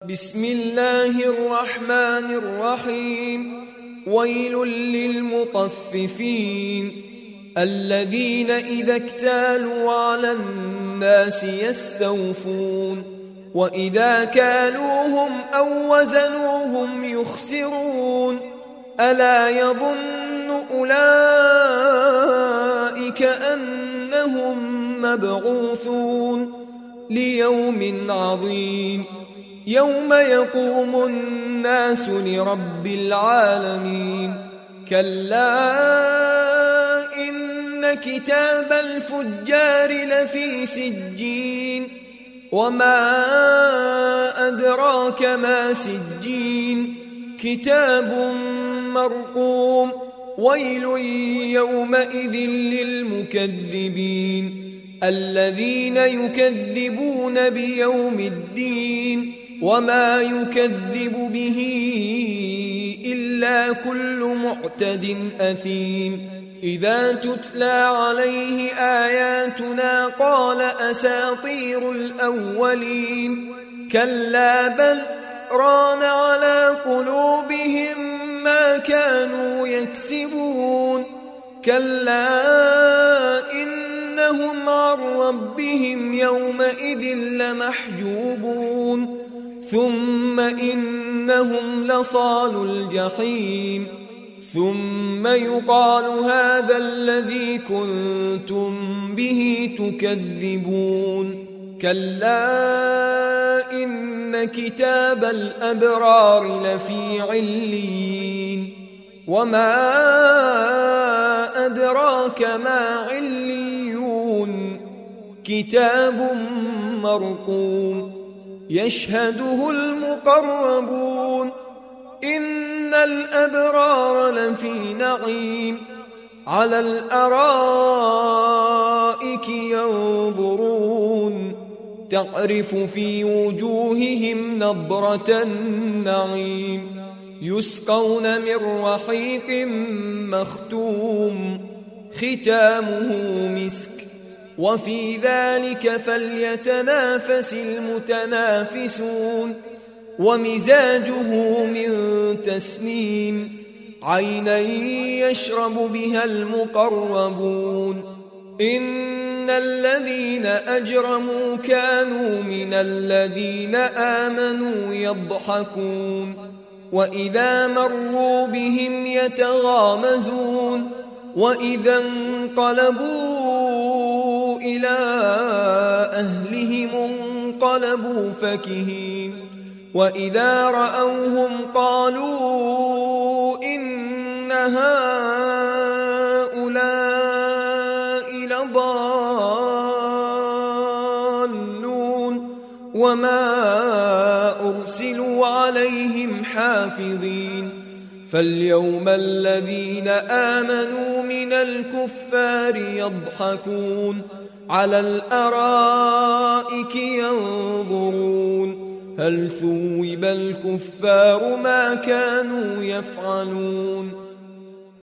بسم الله الرحمن الرحيم. ويل للمطففين الذين إذا اكتالوا على الناس يستوفون وإذا كالوهم أو وزنوهم يخسرون ألا يظن أولئك أنهم مبعوثون ليوم عظيم يوم يقوم الناس لرب العالمين. كلا إن كتاب الفجار لفي سجين وما أدراك ما سجين كتاب مرقوم ويل يومئذ للمكذبين الذين يكذبون بيوم الدين وما يكذب به إلا كل معتد أثيم. إذا تتلى عليه آياتنا قال أساطير الأولين كلا بل ران على قلوبهم ما كانوا يكسبون كلا إنهم عن ربهم يومئذ لمحجوبون ثم إنهم لصالوا الجحيم ثم يقال هذا الذي كنتم به تكذبون. كلا إن كتاب الأبرار لفي عليين وما أدراك ما عليون كتاب مرقوم يشهده المقربون إن الأبرار لفي نعيم على الأرائك ينظرون تعرف في وجوههم نضرة النعيم يسقون من رحيق مختوم ختامه مسك وفي ذلك فليتنافس المتنافسون ومزاجه من تسنيم عينا يشرب بها المقربون إن الذين أجرموا كانوا من الذين آمنوا يضحكون وإذا مروا بهم يتغامزون وإذا انقلبوا إلى أهلهم انقلبوا فكهين وإذا رأوهم قالوا إن هؤلاء لضالون وما أرسلوا عليهم حافظين. فاليوم الذين آمنوا من الكفار يضحكون على الأرائك ينظرون هل ثوب الكفار ما كانوا يفعلون